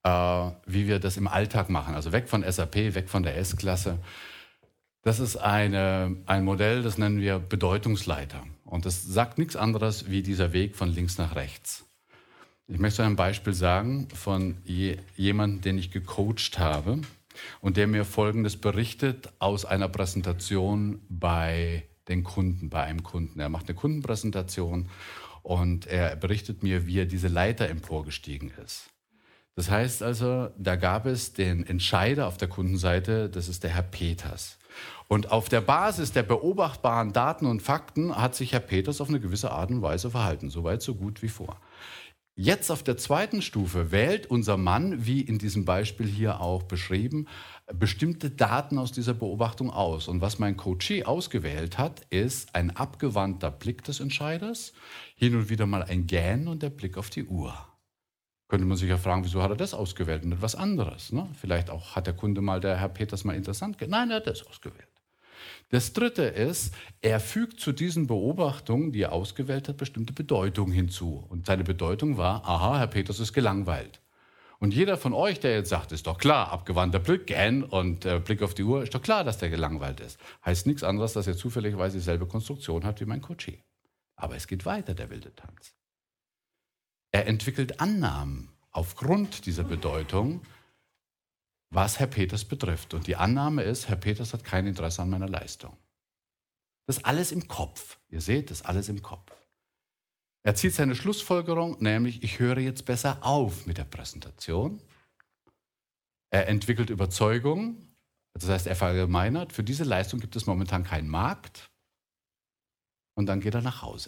wie wir das im Alltag machen. Also weg von SAP, weg von der S-Klasse. Das ist ein Modell, das nennen wir Bedeutungsleiter. Und das sagt nichts anderes wie dieser Weg von links nach rechts. Ich möchte ein Beispiel sagen von jemandem, den ich gecoacht habe und der mir Folgendes berichtet aus einer Präsentation bei den Kunden, bei einem Kunden. Er macht eine Kundenpräsentation und er berichtet mir, wie er diese Leiter emporgestiegen ist. Das heißt also, da gab es den Entscheider auf der Kundenseite, das ist der Herr Peters. Und auf der Basis der beobachtbaren Daten und Fakten hat sich Herr Peters auf eine gewisse Art und Weise verhalten. Soweit so gut wie vor. Jetzt auf der zweiten Stufe wählt unser Mann, wie in diesem Beispiel hier auch beschrieben, bestimmte Daten aus dieser Beobachtung aus. Und was mein Coachee ausgewählt hat, ist ein abgewandter Blick des Entscheiders, hin und wieder mal ein Gähnen und der Blick auf die Uhr. Könnte man sich ja fragen, wieso hat er das ausgewählt und nicht was anderes? Ne? Vielleicht auch hat der Kunde mal, der Herr Peters mal interessant Nein, er hat das ausgewählt. Das Dritte ist, er fügt zu diesen Beobachtungen, die er ausgewählt hat, bestimmte Bedeutungen hinzu. Und seine Bedeutung war, aha, Herr Peters ist gelangweilt. Und jeder von euch, der jetzt sagt, ist doch klar, abgewandter Blick, Gähnen und Blick auf die Uhr, ist doch klar, dass der gelangweilt ist. Heißt nichts anderes, dass er zufälligerweise dieselbe Konstruktion hat wie mein Coachee. Aber es geht weiter, der wilde Tanz. Er entwickelt Annahmen aufgrund dieser Bedeutung, was Herr Peters betrifft. Und die Annahme ist, Herr Peters hat kein Interesse an meiner Leistung. Das ist alles im Kopf. Ihr seht, das ist alles im Kopf. Er zieht seine Schlussfolgerung, nämlich, ich höre jetzt besser auf mit der Präsentation. Er entwickelt Überzeugung, das heißt, er verallgemeinert, für diese Leistung gibt es momentan keinen Markt. Und dann geht er nach Hause.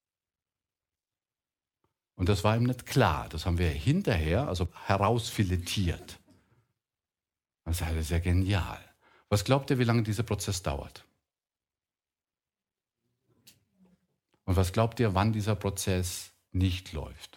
Und das war ihm nicht klar. Das haben wir hinterher, also herausfiletiert. Das ist ja genial. Was glaubt ihr, wie lange dieser Prozess dauert? Und was glaubt ihr, wann dieser Prozess nicht läuft?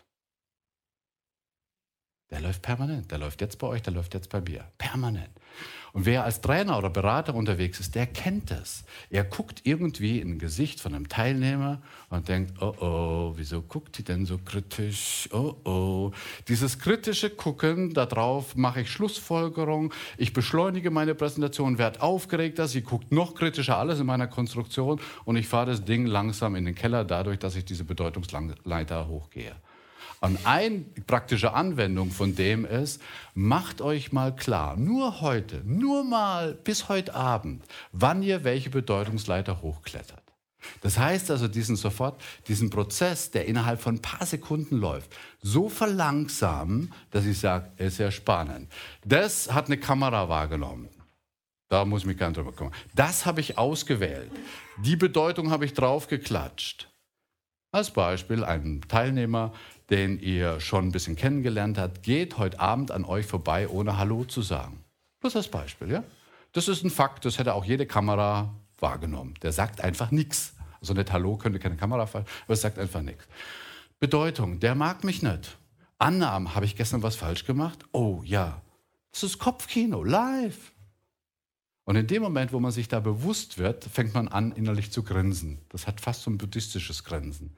Der läuft permanent. Der läuft jetzt bei euch, der läuft jetzt bei mir. Permanent. Und wer als Trainer oder Berater unterwegs ist, der kennt das. Er guckt irgendwie in ein Gesicht von einem Teilnehmer und denkt, oh, wieso guckt die denn so kritisch? Oh. Dieses kritische Gucken, darauf mache ich Schlussfolgerung, ich beschleunige meine Präsentation, werde aufgeregter, sie guckt noch kritischer, alles in meiner Konstruktion und ich fahre das Ding langsam in den Keller, dadurch, dass ich diese Bedeutungsleiter hochgehe. Und eine praktische Anwendung von dem ist, macht euch mal klar, nur heute, nur mal bis heute Abend, wann ihr welche Bedeutungsleiter hochklettert. Das heißt also, diesen Prozess, der innerhalb von ein paar Sekunden läuft, so verlangsamen, dass ich sage, ist ja spannend. Das hat eine Kamera wahrgenommen. Da muss ich mich gar nicht drüber kümmern. Das habe ich ausgewählt. Die Bedeutung habe ich draufgeklatscht. Als Beispiel ein Teilnehmer, den ihr schon ein bisschen kennengelernt habt, geht heute Abend an euch vorbei, ohne Hallo zu sagen. Das ist das Beispiel, ja? Das ist ein Fakt, das hätte auch jede Kamera wahrgenommen. Der sagt einfach nichts. Also nicht Hallo könnte keine Kamera fallen, aber es sagt einfach nichts. Bedeutung, der mag mich nicht. Annahmen, habe ich gestern was falsch gemacht? Oh ja, das ist Kopfkino, live. Und in dem Moment, wo man sich da bewusst wird, fängt man an, innerlich zu grinsen. Das hat fast so ein buddhistisches Grinsen.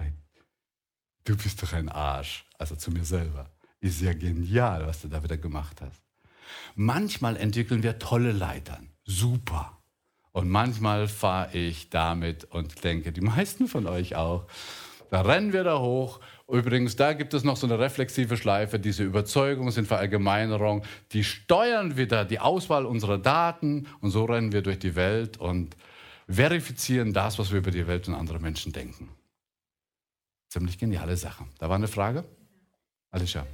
Du bist doch ein Arsch. Also zu mir selber. Ist ja genial, was du da wieder gemacht hast. Manchmal entwickeln wir tolle Leitern. Super. Und manchmal fahre ich damit und denke, die meisten von euch auch, da rennen wir da hoch. Übrigens, da gibt es noch so eine reflexive Schleife. Diese Überzeugungen sind Verallgemeinerung. Die steuern wieder die Auswahl unserer Daten. Und so rennen wir durch die Welt und verifizieren das, was wir über die Welt und andere Menschen denken. Ziemlich geniale Sache. Da war eine Frage? Alicia.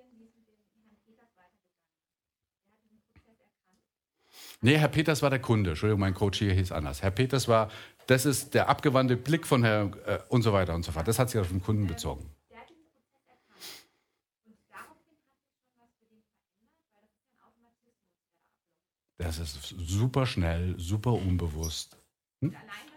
Nee, Herr Peters war der Kunde. Entschuldigung, mein Coach hier hieß anders. Herr Peters war, das ist der abgewandte Blick von Herrn und so weiter und so fort. Das hat sich auf den Kunden bezogen. Das ist super schnell, super unbewusst. Hm?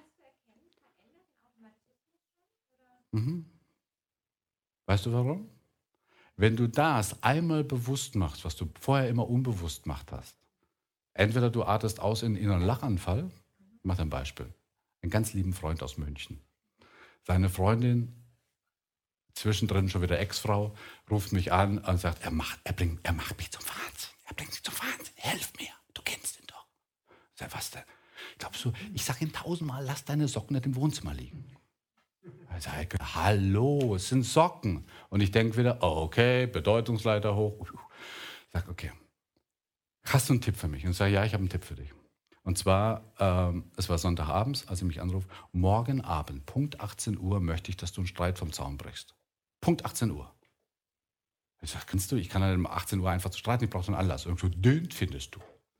Mhm. Weißt du warum? Wenn du das einmal bewusst machst, was du vorher immer unbewusst gemacht hast, entweder du artest aus in einen inneren Lachanfall, ich mache ein Beispiel, einen ganz lieben Freund aus München. Seine Freundin Zwischendrin schon wieder Ex-Frau, ruft mich an und sagt, er macht mich zum Wahnsinn. Er bringt mich zum Wahnsinn. Hilf mir. Du kennst ihn doch. Ich sag, was denn? Glaubst du, ich sage ihm 1000-mal, lass deine Socken nicht im Wohnzimmer liegen. Ich sage, hallo, es sind Socken. Und ich denke wieder, oh, okay, Bedeutungsleiter hoch. Ich sage, okay, hast du einen Tipp für mich? Und ich sage, ja, ich habe einen Tipp für dich. Und zwar, es war Sonntagabends, als er mich anruft, morgen Abend, Punkt 18 Uhr, möchte ich, dass du einen Streit vom Zaun brichst. Punkt 18 Uhr. Ich sage, kannst du, ich kann dann um 18 Uhr einfach zu streiten, ich brauche so einen Anlass. Und so, den findest du.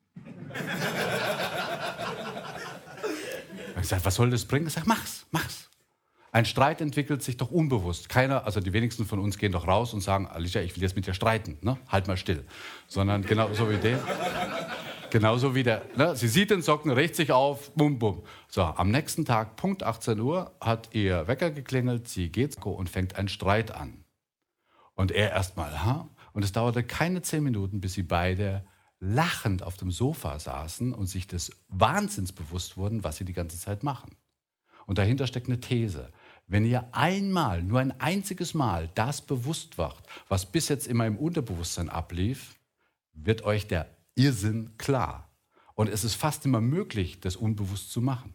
Ich sage, was soll das bringen? Ich sage, mach's. Ein Streit entwickelt sich doch unbewusst. Keiner, also die wenigsten von uns gehen doch raus und sagen, Alicia, ich will jetzt mit dir streiten, ne? Halt mal still. Sondern genauso wie der. Genauso wie der, ne? Sie sieht den Socken, regt sich auf, bum, bum. So, am nächsten Tag, Punkt 18 Uhr, hat ihr Wecker geklingelt, sie geht und fängt einen Streit an. Und er erstmal, Und es dauerte keine 10 Minuten, bis sie beide lachend auf dem Sofa saßen und sich des Wahnsinns bewusst wurden, was sie die ganze Zeit machen. Und dahinter steckt eine These. Wenn ihr einmal, nur ein einziges Mal das bewusst wacht, was bis jetzt immer im Unterbewusstsein ablief, wird euch der Irrsinn klar. Und es ist fast immer möglich, das unbewusst zu machen.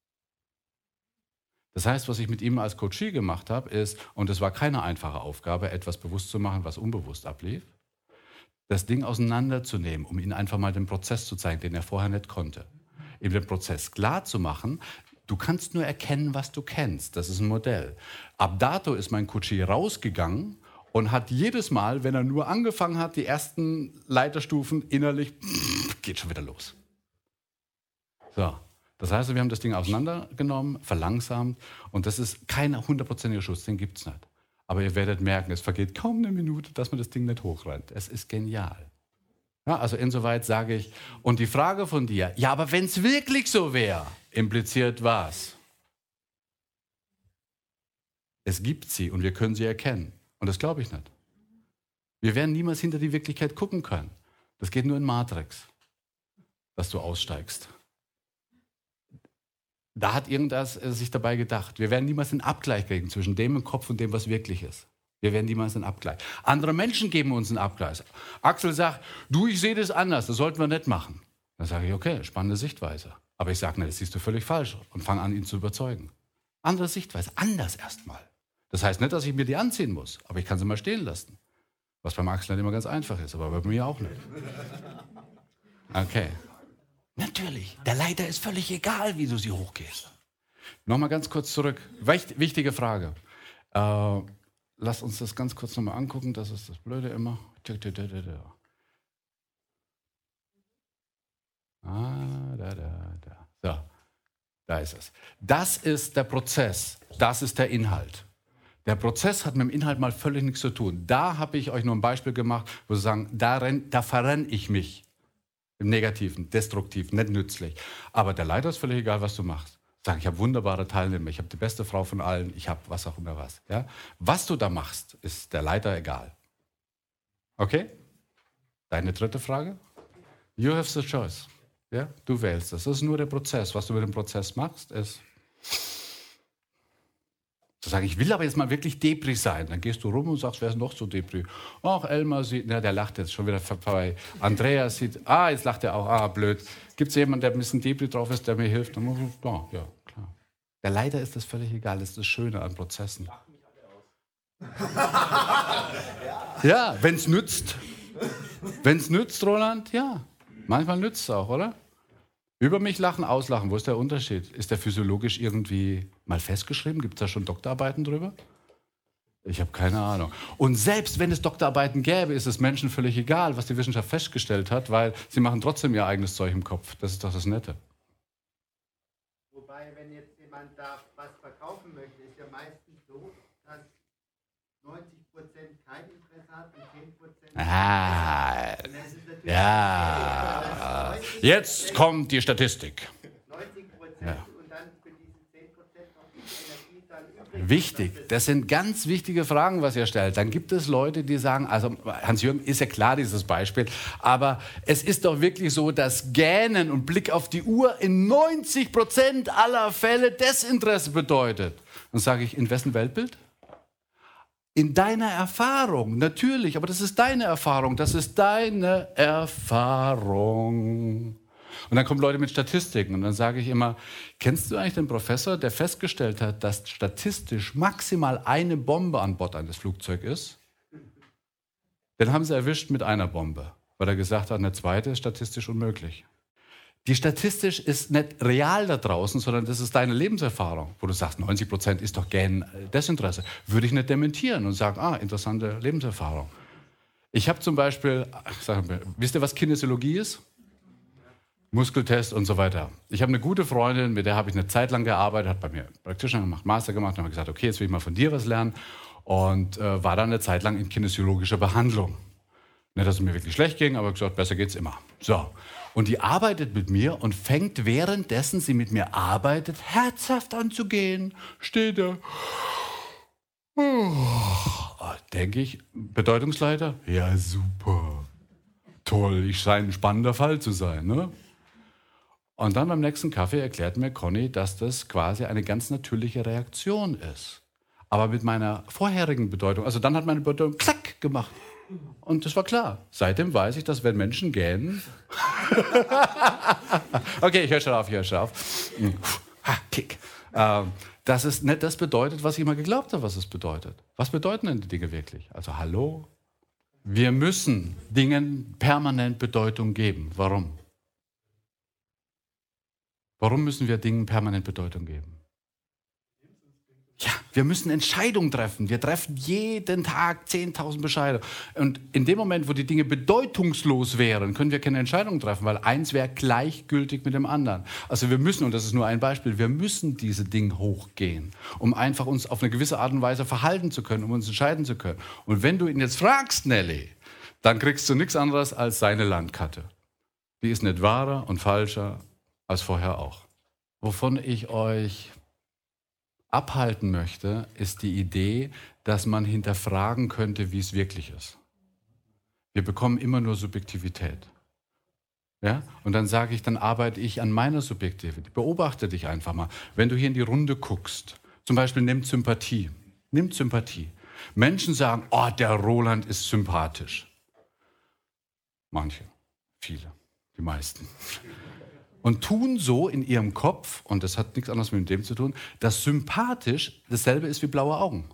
Das heißt, was ich mit ihm als Coachie gemacht habe, ist, und es war keine einfache Aufgabe, etwas bewusst zu machen, was unbewusst ablief, das Ding auseinanderzunehmen, um ihm einfach mal den Prozess zu zeigen, den er vorher nicht konnte. Ihm den Prozess klar zu machen, du kannst nur erkennen, was du kennst. Das ist ein Modell. Ab dato ist mein Coachie rausgegangen und hat jedes Mal, wenn er nur angefangen hat, die ersten Leiterstufen innerlich, geht schon wieder los. So, das heißt, wir haben das Ding auseinandergenommen, verlangsamt und das ist kein 100%iger Schutz, den gibt es nicht. Aber ihr werdet merken, es vergeht kaum eine Minute, dass man das Ding nicht hochrennt. Es ist genial. Ja, also insoweit sage ich, und die Frage von dir, ja, aber wenn es wirklich so wäre, impliziert was? Es gibt sie und wir können sie erkennen. Und das glaube ich nicht. Wir werden niemals hinter die Wirklichkeit gucken können. Das geht nur in Matrix, dass du aussteigst. Da hat irgendwas sich dabei gedacht. Wir werden niemals einen Abgleich kriegen zwischen dem im Kopf und dem, was wirklich ist. Wir werden niemals einen Abgleich. Andere Menschen geben uns einen Abgleich. Axel sagt, du, ich sehe das anders, das sollten wir nicht machen. Dann sage ich, okay, spannende Sichtweise. Aber ich sage, ne, das siehst du völlig falsch und fange an, ihn zu überzeugen. Andere Sichtweise, anders erstmal. Das heißt nicht, dass ich mir die anziehen muss, aber ich kann sie mal stehen lassen. Was beim Axel nicht immer ganz einfach ist, aber bei mir auch nicht. Okay. Natürlich, der Leiter ist völlig egal, wie du sie hochgehst. Nochmal ganz kurz zurück. Wichtige Frage. Lass uns das ganz kurz nochmal angucken. Das ist das Blöde immer. So, da ist es. Das ist der Prozess. Das ist der Inhalt. Der Prozess hat mit dem Inhalt mal völlig nichts zu tun. Da habe ich euch nur ein Beispiel gemacht, wo sie sagen, da verrenne ich mich. Im Negativen, destruktiv, nicht nützlich. Aber der Leiter ist völlig egal, was du machst. Sag, ich habe wunderbare Teilnehmer, ich habe die beste Frau von allen, ich habe was auch immer was. Ja? Was du da machst, ist der Leiter egal. Okay? Deine dritte Frage? You have the choice. Ja? Du wählst das. Das ist nur der Prozess. Was du mit dem Prozess machst, ist zu sagen, ich will aber jetzt mal wirklich Depri sein. Dann gehst du rum und sagst, wer ist noch so Depri? Ach, Elmar sieht, na, der lacht jetzt schon wieder vorbei. Andreas sieht, jetzt lacht er auch, blöd. Gibt es jemanden, der ein bisschen Depri drauf ist, der mir hilft? Dann muss ich, ja, klar. Der Leiter ist das völlig egal, das ist das Schöne an Prozessen. Ja, wenn es nützt. Wenn es nützt, Roland, ja. Manchmal nützt es auch, oder? Über mich lachen, auslachen, wo ist der Unterschied? Ist der physiologisch irgendwie mal festgeschrieben? Gibt es da schon Doktorarbeiten drüber? Ich habe keine Ahnung. Und selbst wenn es Doktorarbeiten gäbe, ist es Menschen völlig egal, was die Wissenschaft festgestellt hat, weil sie machen trotzdem ihr eigenes Zeug im Kopf. Das ist doch das Nette. Wobei, wenn jetzt jemand da was verkaufen möchte, ist ja meistens so, dass 90% kein Interesse hat und 10%... Ja. Jetzt kommt die Statistik. 90% Ja. und dann für diese 10% noch die Energie dann übrig. Wichtig, das sind ganz wichtige Fragen, was ihr stellt. Dann gibt es Leute, die sagen, also Hans-Jürgen ist ja klar dieses Beispiel, aber es ist doch wirklich so, dass Gähnen und Blick auf die Uhr in 90% aller Fälle Desinteresse bedeutet. Dann sage ich, in wessen Weltbild? In deiner Erfahrung, natürlich, aber das ist deine Erfahrung, das ist deine Erfahrung. Und dann kommen Leute mit Statistiken und dann sage ich immer, kennst du eigentlich den Professor, der festgestellt hat, dass statistisch maximal eine Bombe an Bord eines Flugzeugs ist? Den haben sie erwischt mit einer Bombe, weil er gesagt hat, eine zweite ist statistisch unmöglich. Die statistisch ist nicht real da draußen, sondern das ist deine Lebenserfahrung, wo du sagst, 90% ist doch gern Desinteresse. Würde ich nicht dementieren und sagen, interessante Lebenserfahrung. Ich habe zum Beispiel, wisst ihr, was Kinesiologie ist? Muskeltest und so weiter. Ich habe eine gute Freundin, mit der habe ich eine Zeit lang gearbeitet, hat bei mir Practitioner gemacht, Master gemacht, und habe gesagt, okay, jetzt will ich mal von dir was lernen und war dann eine Zeit lang in kinesiologischer Behandlung. Nicht, dass es mir wirklich schlecht ging, aber gesagt, besser geht's immer. So. Und die arbeitet mit mir und fängt währenddessen sie mit mir arbeitet, herzhaft anzugehen. Steht da. Denke ich, Bedeutungsleiter? Ja, super. Toll, ich scheine ein spannender Fall zu sein, ne? Und dann beim nächsten Kaffee erklärt mir Conny, dass das quasi eine ganz natürliche Reaktion ist. Aber mit meiner vorherigen Bedeutung, also dann hat meine Bedeutung klack gemacht. Und das war klar. Seitdem weiß ich, dass wenn Menschen gähnen... Okay, ich höre schon auf. Kick. Dass es nicht das bedeutet, was ich immer geglaubt habe, was es bedeutet. Was bedeuten denn die Dinge wirklich? Also hallo? Wir müssen Dingen permanent Bedeutung geben. Warum? Warum müssen wir Dingen permanent Bedeutung geben? Ja, wir müssen Entscheidungen treffen. Wir treffen jeden Tag 10.000 Entscheidungen. Und in dem Moment, wo die Dinge bedeutungslos wären, können wir keine Entscheidungen treffen, weil eins wäre gleichgültig mit dem anderen. Also wir müssen, und das ist nur ein Beispiel, wir müssen diese Dinge hochgehen, um einfach uns auf eine gewisse Art und Weise verhalten zu können, um uns entscheiden zu können. Und wenn du ihn jetzt fragst, Nelly, dann kriegst du nichts anderes als seine Landkarte. Die ist nicht wahrer und falscher als vorher auch. Wovon ich euch abhalten möchte, ist die Idee, dass man hinterfragen könnte, wie es wirklich ist. Wir bekommen immer nur Subjektivität. Ja? Und dann sage ich, dann arbeite ich an meiner Subjektivität. Beobachte dich einfach mal. Wenn du hier in die Runde guckst, zum Beispiel nimm Sympathie. Nimm Sympathie. Menschen sagen, oh, der Roland ist sympathisch. Manche, viele, die meisten. Und tun so in ihrem Kopf, und das hat nichts anderes mit dem zu tun, dass sympathisch dasselbe ist wie blaue Augen.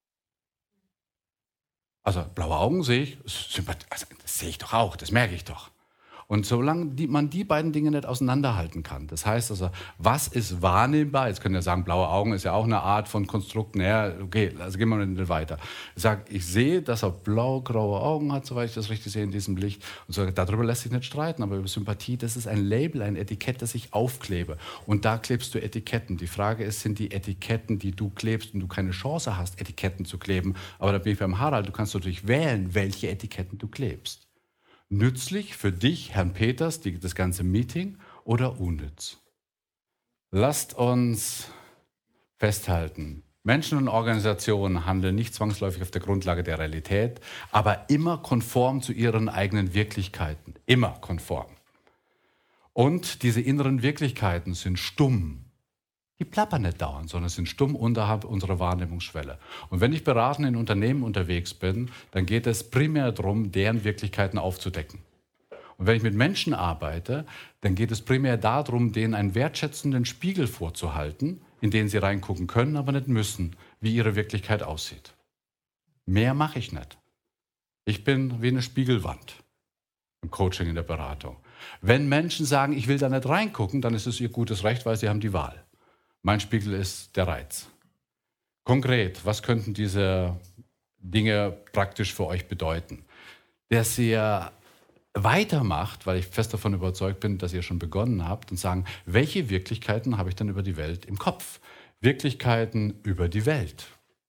Also blaue Augen sehe ich, also, das sehe ich doch auch, das merke ich doch. Und solange man die beiden Dinge nicht auseinanderhalten kann, das heißt also, was ist wahrnehmbar? Jetzt können wir sagen, blaue Augen ist ja auch eine Art von Konstrukt. Naja, okay, also gehen wir nicht weiter. Ich sage, ich sehe, dass er blau-graue Augen hat, soweit ich das richtig sehe in diesem Licht. Und so, darüber lässt sich nicht streiten, aber über Sympathie, das ist ein Label, ein Etikett, das ich aufklebe. Und da klebst du Etiketten. Die Frage ist, sind die Etiketten, die du klebst und du keine Chance hast, Etiketten zu kleben, aber da bin ich beim Harald, du kannst natürlich wählen, welche Etiketten du klebst. Nützlich für dich, Herrn Peters, das ganze Meeting, oder unnütz? Lasst uns festhalten, Menschen und Organisationen handeln nicht zwangsläufig auf der Grundlage der Realität, aber immer konform zu ihren eigenen Wirklichkeiten. Immer konform. Und diese inneren Wirklichkeiten sind stumm. Die plappern nicht dauernd, sondern sind stumm unterhalb unserer Wahrnehmungsschwelle. Und wenn ich beratend in Unternehmen unterwegs bin, dann geht es primär darum, deren Wirklichkeiten aufzudecken. Und wenn ich mit Menschen arbeite, dann geht es primär darum, denen einen wertschätzenden Spiegel vorzuhalten, in den sie reingucken können, aber nicht müssen, wie ihre Wirklichkeit aussieht. Mehr mache ich nicht. Ich bin wie eine Spiegelwand im Coaching, in der Beratung. Wenn Menschen sagen, ich will da nicht reingucken, dann ist es ihr gutes Recht, weil sie haben die Wahl. Mein Spiegel ist der Reiz. Konkret, was könnten diese Dinge praktisch für euch bedeuten? Dass ihr weitermacht, weil ich fest davon überzeugt bin, dass ihr schon begonnen habt, und sagen, welche Wirklichkeiten habe ich denn über die Welt im Kopf? Wirklichkeiten über die Welt.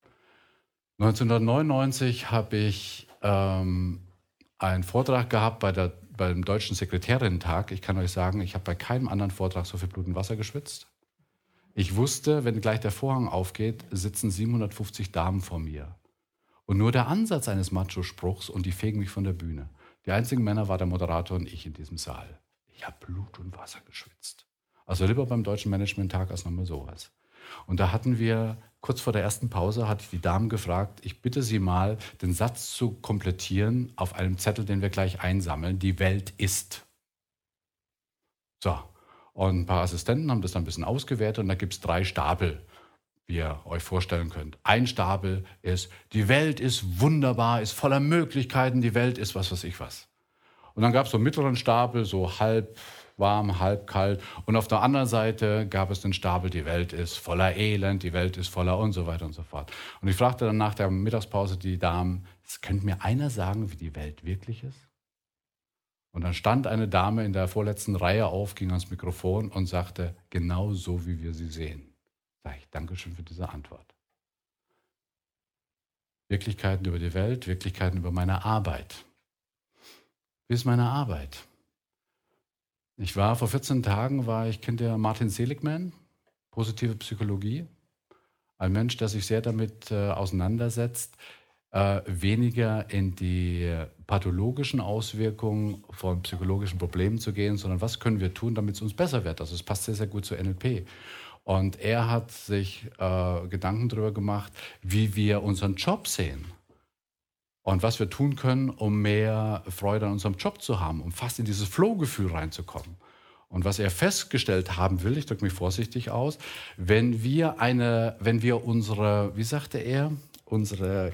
1999 habe ich einen Vortrag gehabt beim Deutschen Sekretärinnen-Tag. Ich kann euch sagen, ich habe bei keinem anderen Vortrag so viel Blut und Wasser geschwitzt. Ich wusste, wenn gleich der Vorhang aufgeht, sitzen 750 Damen vor mir. Und nur der Ansatz eines Macho-Spruchs und die fegen mich von der Bühne. Die einzigen Männer war der Moderator und ich in diesem Saal. Ich habe Blut und Wasser geschwitzt. Also lieber beim Deutschen Management-Tag als nochmal sowas. Und da hatten wir, kurz vor der ersten Pause, hatte ich die Damen gefragt, ich bitte Sie mal, den Satz zu komplettieren auf einem Zettel, den wir gleich einsammeln. Die Welt ist. So, und ein paar Assistenten haben das dann ein bisschen ausgewertet und da gibt es 3 Stapel, wie ihr euch vorstellen könnt. Ein Stapel ist, die Welt ist wunderbar, ist voller Möglichkeiten, die Welt ist was weiß ich was. Und dann gab es so einen mittleren Stapel, so halb warm, halb kalt. Und auf der anderen Seite gab es den Stapel, die Welt ist voller Elend, die Welt ist voller und so weiter und so fort. Und ich fragte dann nach der Mittagspause die Damen, könnte mir einer sagen, wie die Welt wirklich ist? Und dann stand eine Dame in der vorletzten Reihe auf, ging ans Mikrofon und sagte, genau so, wie wir sie sehen. Sag ich, Dankeschön für diese Antwort. Wirklichkeiten über die Welt, Wirklichkeiten über meine Arbeit. Wie ist meine Arbeit? Vor 14 Tagen kennt ihr Martin Seligman, positive Psychologie? Ein Mensch, der sich sehr damit auseinandersetzt, weniger in die pathologischen Auswirkungen von psychologischen Problemen zu gehen, sondern was können wir tun, damit es uns besser wird. Also es passt sehr, sehr gut zu NLP. Und er hat sich Gedanken darüber gemacht, wie wir unseren Job sehen und was wir tun können, um mehr Freude an unserem Job zu haben, um fast in dieses Flow-Gefühl reinzukommen. Und was er festgestellt haben will, ich drücke mich vorsichtig aus, wenn wir unsere, wie sagte er, unsere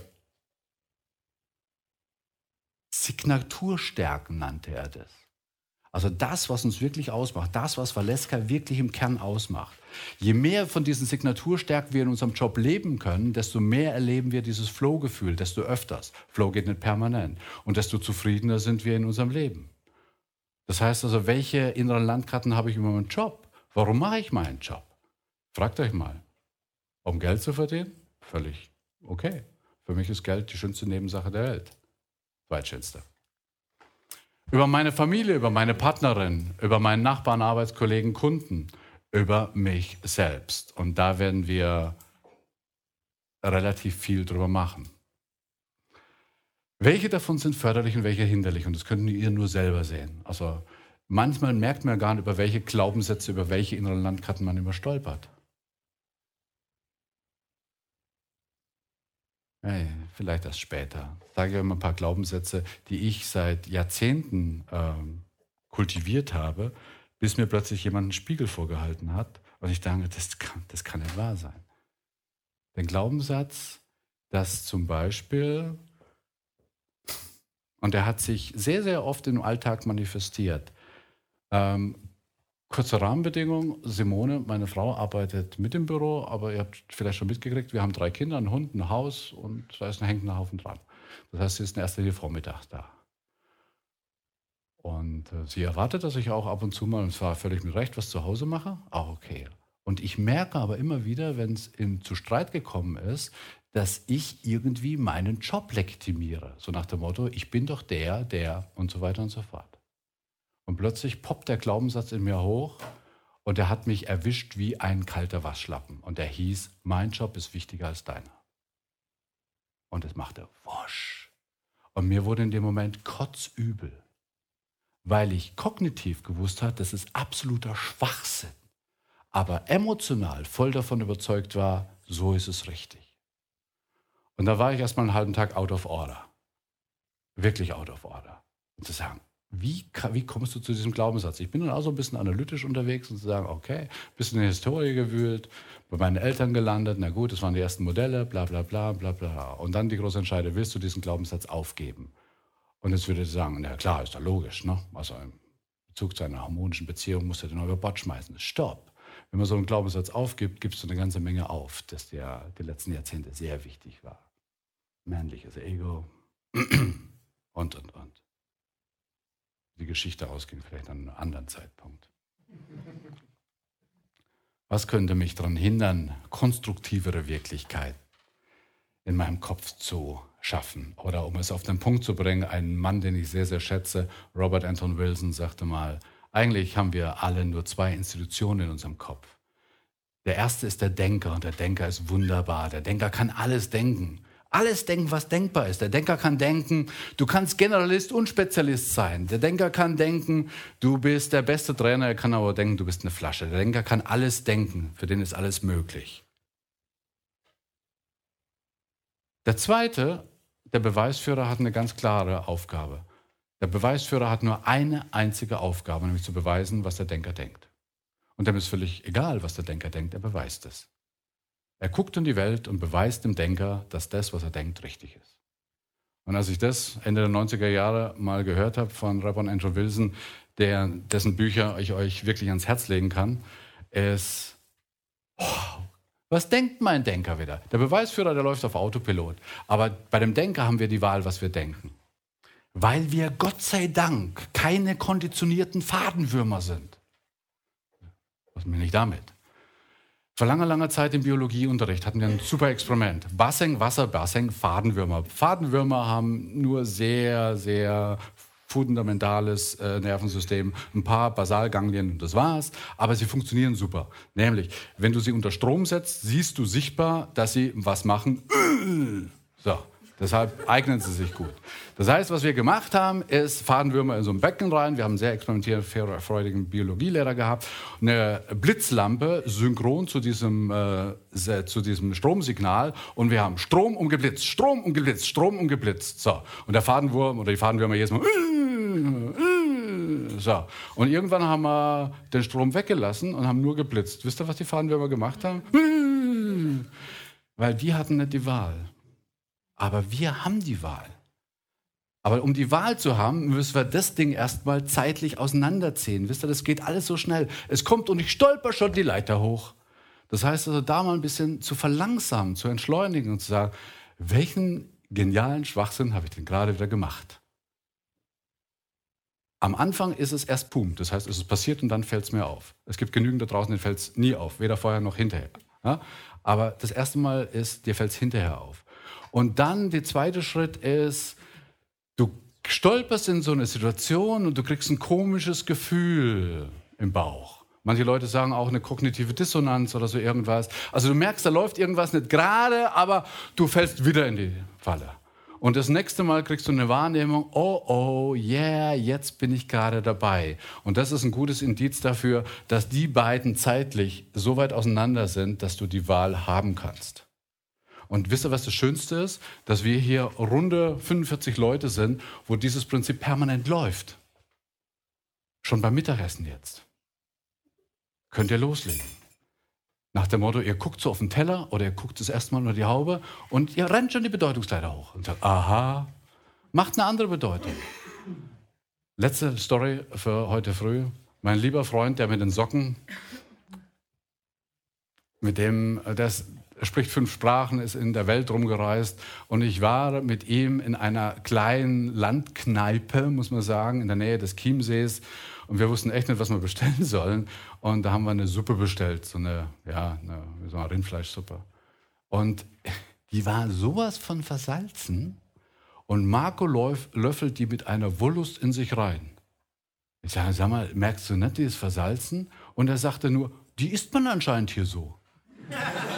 Signaturstärken nannte er das. Also das, was uns wirklich ausmacht, das, was Valeska wirklich im Kern ausmacht. Je mehr von diesen Signaturstärken wir in unserem Job leben können, desto mehr erleben wir dieses Flow-Gefühl, desto öfters. Flow geht nicht permanent. Und desto zufriedener sind wir in unserem Leben. Das heißt also, welche inneren Landkarten habe ich über meinen Job? Warum mache ich meinen Job? Fragt euch mal. Um Geld zu verdienen? Völlig okay. Für mich ist Geld die schönste Nebensache der Welt. Zweitschönste. Über meine Familie, über meine Partnerin, über meinen Nachbarn, Arbeitskollegen, Kunden, über mich selbst. Und da werden wir relativ viel drüber machen. Welche davon sind förderlich und welche hinderlich? Und das könnt ihr nur selber sehen. Also manchmal merkt man gar nicht, über welche Glaubenssätze, über welche inneren Landkarten man immer stolpert. Hey, vielleicht erst später. Ich sage immer ein paar Glaubenssätze, die ich seit Jahrzehnten kultiviert habe, bis mir plötzlich jemand einen Spiegel vorgehalten hat und ich dachte, das kann nicht wahr sein. Den Glaubenssatz, dass zum Beispiel, und der hat sich sehr, sehr oft im Alltag manifestiert. Kurze Rahmenbedingung, Simone, meine Frau, arbeitet mit im Büro, aber ihr habt vielleicht schon mitgekriegt, wir haben 3 Kinder, einen Hund, ein Haus und da hängt ein Haufen dran. Das heißt, sie ist in erster Linie Vormittag da. Und sie erwartet, dass ich auch ab und zu mal, und zwar völlig mit Recht, was zu Hause mache. Auch okay. Und ich merke aber immer wieder, wenn es zu Streit gekommen ist, dass ich irgendwie meinen Job legitimiere. So nach dem Motto, ich bin doch der und so weiter und so fort. Und plötzlich poppt der Glaubenssatz in mir hoch und er hat mich erwischt wie ein kalter Waschlappen. Und der hieß, mein Job ist wichtiger als deiner. Und es machte wosch. Und mir wurde in dem Moment kotzübel, weil ich kognitiv gewusst habe, das ist absoluter Schwachsinn. Aber emotional voll davon überzeugt war, so ist es richtig. Und da war ich erstmal einen halben Tag out of order. Wirklich out of order. Und zu sagen, wie kommst du zu diesem Glaubenssatz? Ich bin dann auch so ein bisschen analytisch unterwegs und zu sagen, okay, ein bisschen in der Historie gewühlt, bei meinen Eltern gelandet, na gut, das waren die ersten Modelle, bla bla bla bla bla. Und dann die große Entscheidung, willst du diesen Glaubenssatz aufgeben? Und jetzt würde ich sagen, na klar, ist doch logisch, ne? Also im Bezug zu einer harmonischen Beziehung musst du den über Bord schmeißen. Stopp. Wenn man so einen Glaubenssatz aufgibt, gibst du eine ganze Menge auf, dass der die letzten Jahrzehnte sehr wichtig war. Männliches Ego und. Die Geschichte ausging, vielleicht an einem anderen Zeitpunkt. Was könnte mich daran hindern, konstruktivere Wirklichkeit in meinem Kopf zu schaffen? Oder um es auf den Punkt zu bringen, ein Mann, den ich sehr, sehr schätze, Robert Anton Wilson, sagte mal, eigentlich haben wir alle nur 2 Institutionen in unserem Kopf. Der erste ist der Denker und der Denker ist wunderbar. Der Denker kann alles denken. Alles denken, was denkbar ist. Der Denker kann denken, du kannst Generalist und Spezialist sein. Der Denker kann denken, du bist der beste Trainer. Er kann aber denken, du bist eine Flasche. Der Denker kann alles denken. Für den ist alles möglich. Der zweite, der Beweisführer, hat eine ganz klare Aufgabe. Der Beweisführer hat nur eine einzige Aufgabe, nämlich zu beweisen, was der Denker denkt. Und dem ist völlig egal, was der Denker denkt, er beweist es. Er guckt in die Welt und beweist dem Denker, dass das, was er denkt, richtig ist. Und als ich das Ende der 90er Jahre mal gehört habe von Reverend Andrew Wilson, dessen Bücher ich euch wirklich ans Herz legen kann, ist, was denkt mein Denker wieder? Der Beweisführer, der läuft auf Autopilot. Aber bei dem Denker haben wir die Wahl, was wir denken. Weil wir, Gott sei Dank, keine konditionierten Fadenwürmer sind. Was meine ich damit? Vor langer Zeit im Biologieunterricht hatten wir ein super Experiment. Basseng, Wasser, Basseng, Fadenwürmer. Fadenwürmer haben nur sehr, sehr fundamentales Nervensystem, ein paar Basalganglien und das war's, aber sie funktionieren super. Nämlich, wenn du sie unter Strom setzt, siehst du sichtbar, dass sie was machen. So. Deshalb eignen sie sich gut. Das heißt, was wir gemacht haben, ist Fadenwürmer in so ein Becken rein. Wir haben einen sehr experimentierfreudigen Biologielehrer gehabt. Eine Blitzlampe synchron zu diesem Stromsignal. Und wir haben Strom umgeblitzt, Strom umgeblitzt, Strom umgeblitzt. So. Und der Fadenwurm oder die Fadenwürmer jedes Mal. So. Und irgendwann haben wir den Strom weggelassen und haben nur geblitzt. Wisst ihr, was die Fadenwürmer gemacht haben? Weil die hatten nicht die Wahl. Aber wir haben die Wahl. Aber um die Wahl zu haben, müssen wir das Ding erstmal zeitlich auseinanderziehen. Wisst ihr, das geht alles so schnell. Es kommt und ich stolper schon die Leiter hoch. Das heißt also, da mal ein bisschen zu verlangsamen, zu entschleunigen und zu sagen, welchen genialen Schwachsinn habe ich denn gerade wieder gemacht? Am Anfang ist es erst Pum. Das heißt, es ist passiert und dann fällt es mir auf. Es gibt genügend da draußen, denen fällt es nie auf. Weder vorher noch hinterher. Ja? Aber das erste Mal ist, dir fällt es hinterher auf. Und dann der zweite Schritt ist, du stolperst in so eine Situation und du kriegst ein komisches Gefühl im Bauch. Manche Leute sagen auch eine kognitive Dissonanz oder so irgendwas. Also du merkst, da läuft irgendwas nicht gerade, aber du fällst wieder in die Falle. Und das nächste Mal kriegst du eine Wahrnehmung, oh, yeah, jetzt bin ich gerade dabei. Und das ist ein gutes Indiz dafür, dass die beiden zeitlich so weit auseinander sind, dass du die Wahl haben kannst. Und wisst ihr, was das Schönste ist? Dass wir hier runde 45 Leute sind, wo dieses Prinzip permanent läuft. Schon beim Mittagessen jetzt. Könnt ihr loslegen. Nach dem Motto, ihr guckt so auf den Teller oder ihr guckt das erste Mal unter die Haube und ihr rennt schon die Bedeutungsleiter hoch und sagt, aha, macht eine andere Bedeutung. Letzte Story für heute früh. Mein lieber Freund, der mit den Socken, er spricht 5 Sprachen, ist in der Welt rumgereist und ich war mit ihm in einer kleinen Landkneipe, muss man sagen, in der Nähe des Chiemsees und wir wussten echt nicht, was wir bestellen sollen und da haben wir eine Suppe bestellt, so eine Rindfleischsuppe und die war sowas von versalzen und Marco löffelt die mit einer Wollust in sich rein. Ich sage, sag mal, merkst du nicht, die ist versalzen? Und er sagte nur, die isst man anscheinend hier so.